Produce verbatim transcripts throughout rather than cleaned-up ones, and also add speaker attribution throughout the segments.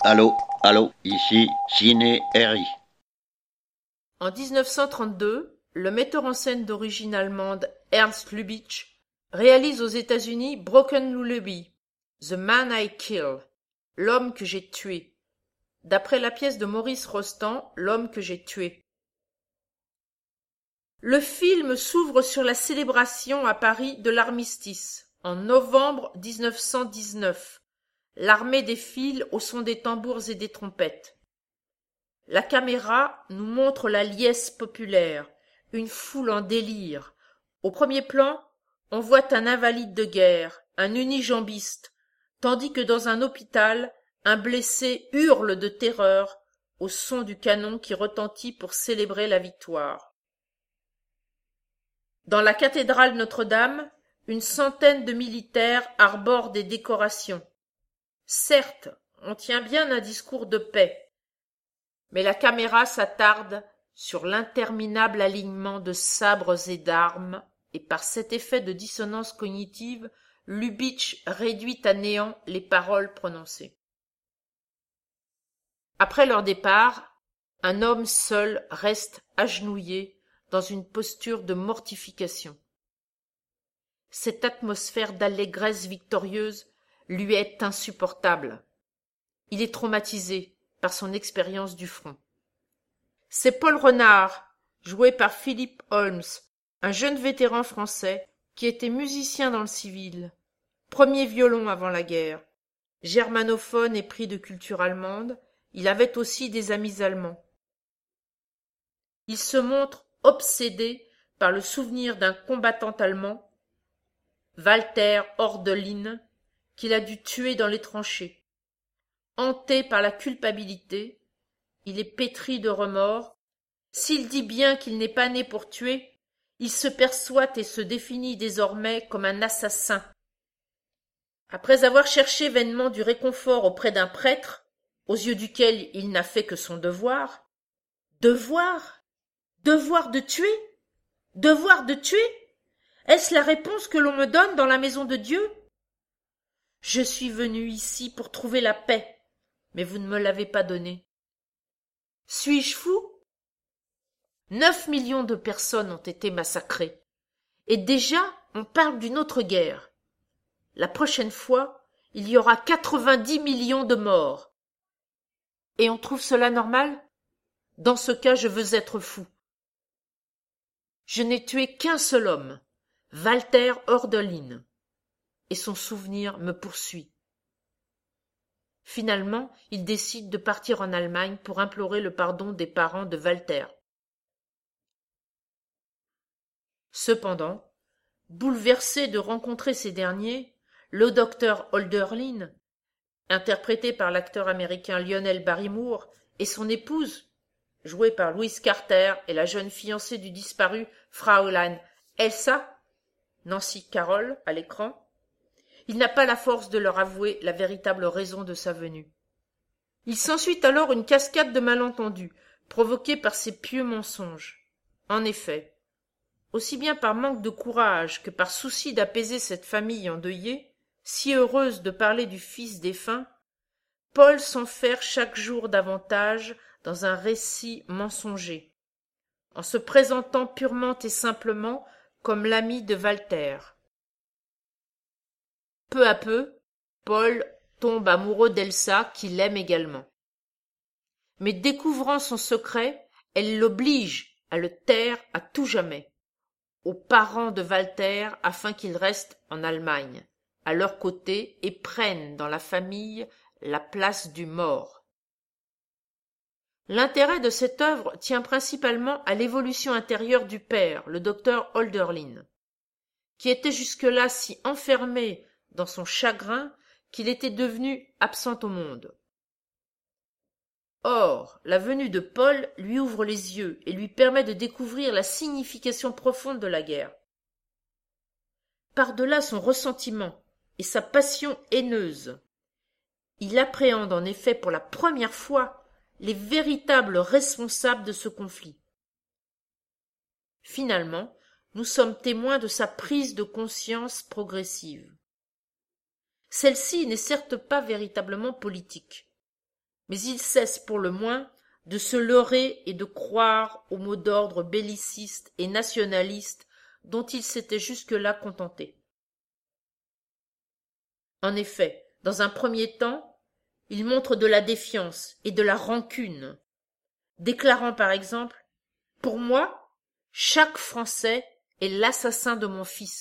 Speaker 1: Allô, allô, ici Ciné R I.
Speaker 2: En dix-neuf cent trente-deux, le metteur en scène d'origine allemande Ernst Lubitsch réalise aux États-Unis Broken Lullaby, The Man I Kill, L'homme que j'ai tué, d'après la pièce de Maurice Rostand, L'homme que j'ai tué. Le film s'ouvre sur la célébration à Paris de l'armistice, en novembre dix-neuf cent dix-neuf. L'armée défile au son des tambours et des trompettes. La caméra nous montre la liesse populaire, une foule en délire. Au premier plan, on voit un invalide de guerre, un unijambiste, tandis que dans un hôpital, un blessé hurle de terreur au son du canon qui retentit pour célébrer la victoire. Dans la cathédrale Notre-Dame, une centaine de militaires arborent des décorations. Certes, on tient bien un discours de paix, mais la caméra s'attarde sur l'interminable alignement de sabres et d'armes, et par cet effet de dissonance cognitive, Lubitsch réduit à néant les paroles prononcées. Après leur départ, un homme seul reste agenouillé dans une posture de mortification. Cette atmosphère d'allégresse victorieuse lui est insupportable. Il est traumatisé par son expérience du front. C'est Paul Renard, joué par Philippe Holmes, un jeune vétéran français qui était musicien dans le civil, premier violon avant la guerre. Germanophone et pris de culture allemande, il avait aussi des amis allemands. Il se montre obsédé par le souvenir d'un combattant allemand, Walter Hordelin, qu'il a dû tuer dans les tranchées. Hanté par la culpabilité, il est pétri de remords. S'il dit bien qu'il n'est pas né pour tuer, il se perçoit et se définit désormais comme un assassin. Après avoir cherché vainement du réconfort auprès d'un prêtre, aux yeux duquel il n'a fait que son devoir, devoir, devoir de tuer, devoir de tuer, est-ce la réponse que l'on me donne dans la maison de Dieu? Je suis venu ici pour trouver la paix, mais vous ne me l'avez pas donnée. Suis-je fou? Neuf millions de personnes ont été massacrées. Et déjà, on parle d'une autre guerre. La prochaine fois, il y aura quatre-vingt-dix millions de morts. Et on trouve cela normal? Dans ce cas, je veux être fou. Je n'ai tué qu'un seul homme, Walter Hordelin, et son souvenir me poursuit. Finalement, il décide de partir en Allemagne pour implorer le pardon des parents de Walter. Cependant, bouleversé de rencontrer ces derniers, le docteur Hordelin, interprété par l'acteur américain Lionel Barrymore, et son épouse, jouée par Louise Carter et la jeune fiancée du disparu Fraulein Elsa, Nancy Carroll à l'écran, il n'a pas la force de leur avouer la véritable raison de sa venue. Il s'ensuit alors une cascade de malentendus, provoqués par ces pieux mensonges. En effet, aussi bien par manque de courage que par souci d'apaiser cette famille endeuillée, si heureuse de parler du fils défunt, Paul s'enferre chaque jour davantage dans un récit mensonger, en se présentant purement et simplement comme l'ami de Walter. Peu à peu, Paul tombe amoureux d'Elsa, qui l'aime également. Mais découvrant son secret, elle l'oblige à le taire à tout jamais, aux parents de Walter afin qu'ils restent en Allemagne, à leur côté, et prennent dans la famille la place du mort. L'intérêt de cette œuvre tient principalement à l'évolution intérieure du père, le docteur Hordelin, qui était jusque-là si enfermé dans son chagrin qu'il était devenu absent au monde. Or, la venue de Paul lui ouvre les yeux et lui permet de découvrir la signification profonde de la guerre. Par-delà son ressentiment et sa passion haineuse, il appréhende en effet pour la première fois les véritables responsables de ce conflit. Finalement, nous sommes témoins de sa prise de conscience progressive. Celle-ci n'est certes pas véritablement politique. mais il cesse pour le moins de se leurrer et de croire au mot d'ordre belliciste et nationaliste dont il s'était jusque-là contenté. En effet, dans un premier temps, il montre de la défiance et de la rancune, déclarant par exemple « Pour moi, chaque Français est l'assassin de mon fils ».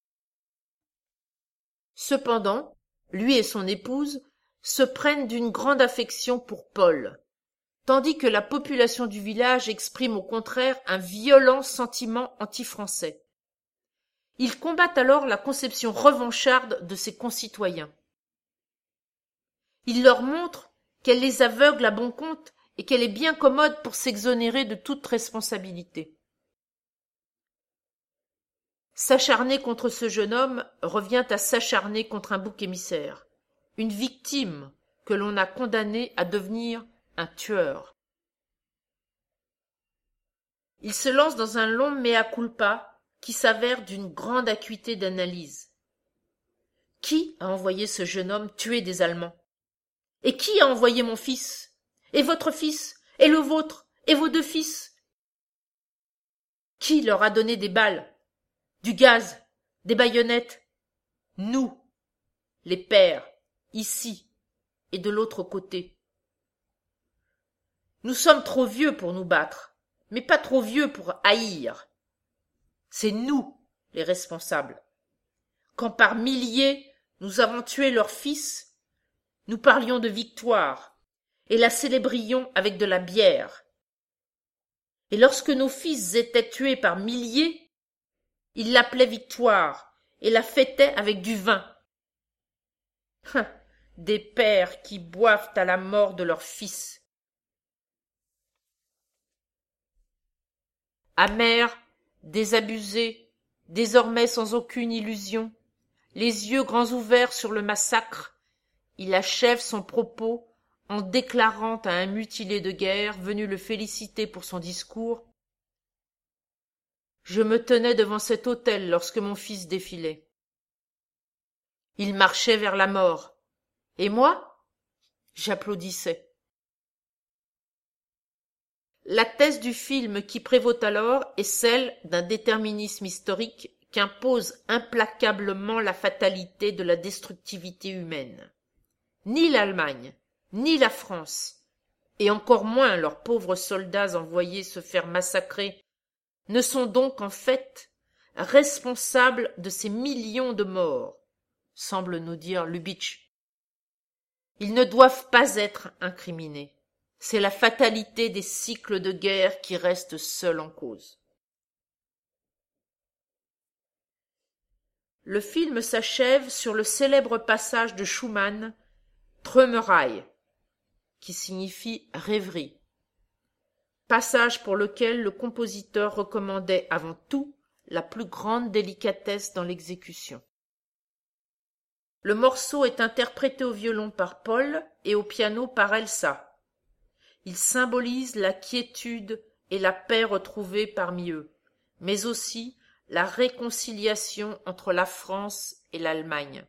Speaker 2: Cependant, lui et son épouse se prennent d'une grande affection pour Paul, tandis que la population du village exprime au contraire un violent sentiment anti-français. Ils combattent alors la conception revancharde de ses concitoyens. Ils leur montrent qu'elle les aveugle à bon compte et qu'elle est bien commode pour s'exonérer de toute responsabilité. S'acharner contre ce jeune homme revient à s'acharner contre un bouc émissaire, une victime que l'on a condamnée à devenir un tueur. Il se lance dans un long mea culpa qui s'avère d'une grande acuité d'analyse. Qui a envoyé ce jeune homme tuer des Allemands? Et qui a envoyé mon fils? Et votre fils? Et le vôtre? Et vos deux fils? Qui leur a donné des balles, du gaz, des baïonnettes? Nous, les pères, ici et de l'autre côté. Nous sommes trop vieux pour nous battre, mais pas trop vieux pour haïr. C'est nous, les responsables. Quand par milliers nous avons tué leurs fils, nous parlions de victoire et la célébrions avec de la bière. Et lorsque nos fils étaient tués par milliers, ils l'appelaient victoire et la fêtaient avec du vin. Des pères qui boivent à la mort de leurs fils. Amer, désabusé, désormais sans aucune illusion, les yeux grands ouverts sur le massacre, il achève son propos en déclarant à un mutilé de guerre venu le féliciter pour son discours « Je me tenais devant cet autel lorsque mon fils défilait. Il marchait vers la mort, et moi, j'applaudissais. » La thèse du film qui prévaut alors est celle d'un déterminisme historique qu'impose implacablement la fatalité de la destructivité humaine. Ni l'Allemagne, ni la France, et encore moins leurs pauvres soldats envoyés se faire massacrer, ne sont donc en fait responsables de ces millions de morts, semble nous dire Lubitsch. Ils ne doivent pas être incriminés. C'est la fatalité des cycles de guerre qui reste seule en cause. Le film s'achève sur le célèbre passage de Schumann, Träumerei, qui signifie rêverie. Passage pour lequel le compositeur recommandait avant tout la plus grande délicatesse dans l'exécution. Le morceau est interprété au violon par Paul et au piano par Elsa. Il symbolise la quiétude et la paix retrouvées parmi eux, mais aussi la réconciliation entre la France et l'Allemagne.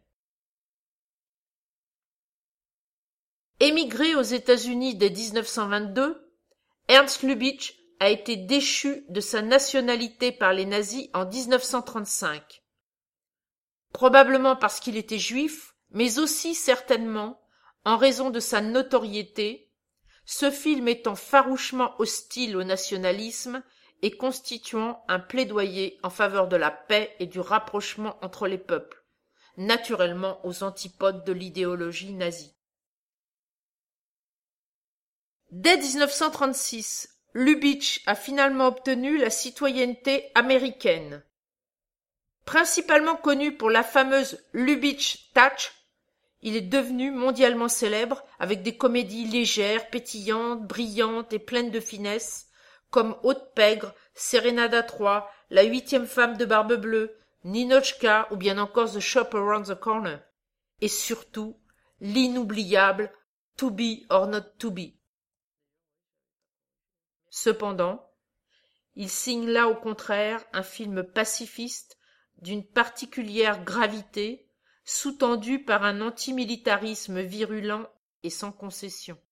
Speaker 2: Émigré aux États-Unis dès dix-neuf cent vingt-deux, Ernst Lubitsch a été déchu de sa nationalité par les nazis en dix-neuf cent trente-cinq. Probablement parce qu'il était juif, mais aussi certainement en raison de sa notoriété, ce film étant farouchement hostile au nationalisme et constituant un plaidoyer en faveur de la paix et du rapprochement entre les peuples, naturellement aux antipodes de l'idéologie nazie. Dès dix-neuf cent trente-six, Lubitsch a finalement obtenu la citoyenneté américaine. Principalement connu pour la fameuse Lubitsch Touch, il est devenu mondialement célèbre avec des comédies légères, pétillantes, brillantes et pleines de finesse, comme Haute Pègre, Sérénade trois, La huitième femme de Barbe Bleue, Ninotchka ou bien encore The Shop Around the Corner. Et surtout, l'inoubliable To Be or Not To Be. Cependant, il signe là au contraire un film pacifiste d'une particulière gravité, sous-tendu par un antimilitarisme virulent et sans concession.